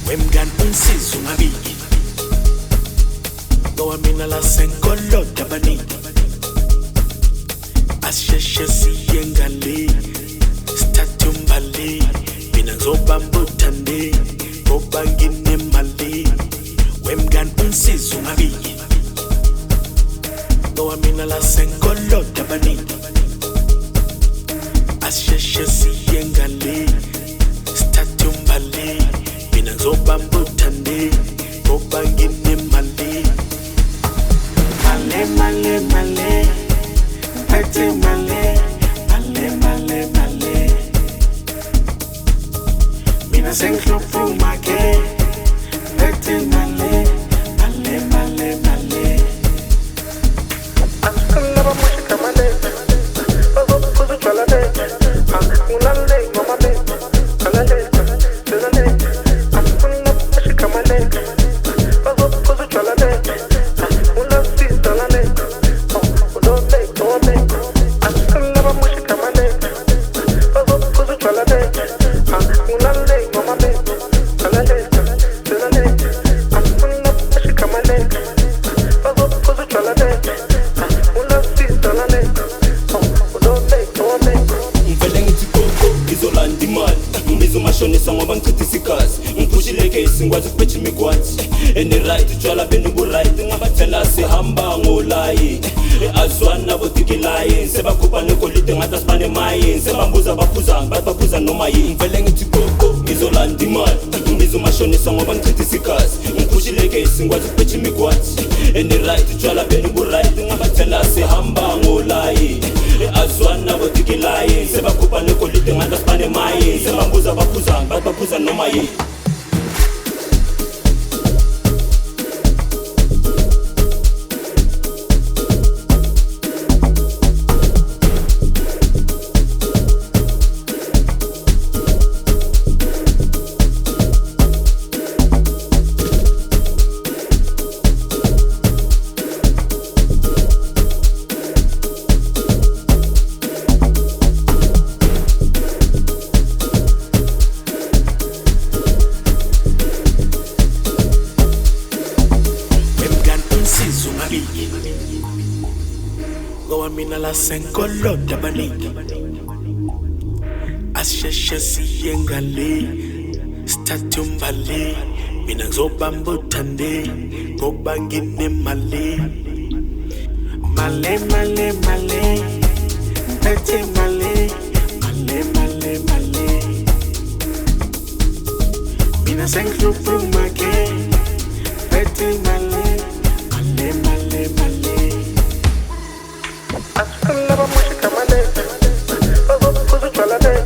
wemngani unsiza ungabiki ngoba mina la senkoloda abaningi asisheshe siye ngale sithathe umbali mina ngizobamba uthande ngoba nginemali wemngani unsiza ungabiki ngoba mina la senkoloda abaningi asisheshe siye ngale sithathe umbali mina ngizobamba uthande ngoba nginemali male male phethe male mina sengihlupha umake phethe male Asukala mushika male bazophuza utshwala ngilalele ngoma alale asukala mushika male bazophuza utshwala ngizomashonisa ngoba ngichithisa igazi ngiphushileke isingwazi ukuphetha imigwathi eni-right utshwala benu-right ngabathela sihamba ngolayi azwani nabo dikilayi sebakhupha negolide ngathi asibanemayini sebambuza baphuzanga bathi baphuza noma yini ngivele ngithi koko ngizolanda imali ngizomashonisa ngoba ngichithisa igazi ngiphushileke isingwazi ukuphetha imigwathi eni-right utshwala benu-right ngabathela sihamba ngolayi azwani nabo dikilayi sebakhupha negolide ngathi asibanemayini sebambuza baphuzanga bathi baphuza noma yini ngoba mina la senkoloda abaningi asisheshe siye ngale sithathe umbali mina ngizobamba uthande ngoba nginemali male phethe male mina sengihlupha umake phethe male Asukala mushika male bazophuza utshwala